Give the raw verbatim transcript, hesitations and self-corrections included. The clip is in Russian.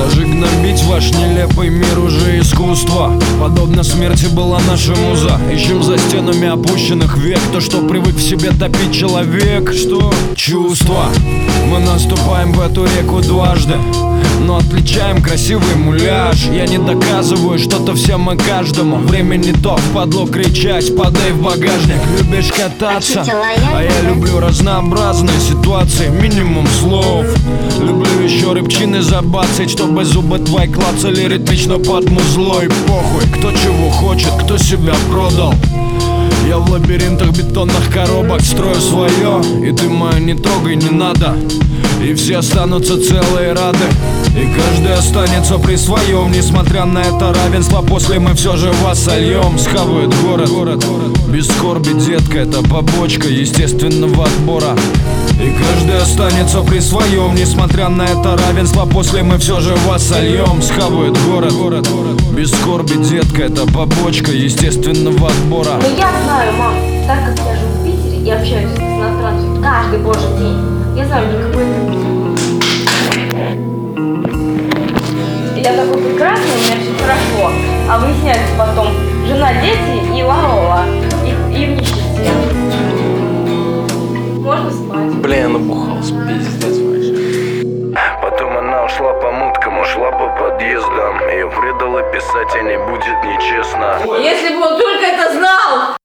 Даже гнобить ваш нелепый мир уже искусство. Подобно смерти была наша муза. Ищем за стенами опущенных век то, что привык в себе топить человек. Что? Чувства. Мы наступаем в эту реку дважды, но отличаем красивый муляж. Я не доказываю что-то всем и каждому. Время не то, впадло кричать, падай в багажник. Любишь кататься, а я люблю разнообразные ситуации. Минимум слов. Люблю еще рыбчины забацать, чтобы зубы твои клацали ритмично под музлой. Похуй, кто чего хочет, кто себя продал. Я в лабиринтах бетонных коробок строю свое, и ты мою не трогай, не надо. И все останутся целые и рады, и каждый останется при своем. Несмотря на это равенство, после мы все же вас сольем. Схавает город, город, без скорби, детка, это побочка естественного отбора. И каждый останется при своем. Несмотря на это равенство, после мы все же вас сольем. Схавает город, город, без скорби, детка, это побочка естественного отбора. Но я знаю, мам, так как я живу в Питере и общаюсь с иностранцами каждый божий день, я знаю, не какой-то... Я такой прекрасный, у меня все хорошо, а выясняется потом жена, дети и ларола, и, и в нищете. Можно спать. Блин, набухался, пиздец вообще. Потом она ушла по муткам, ушла по подъездам. Ее предала писать, а не будет нечестно. Если бы он только это знал!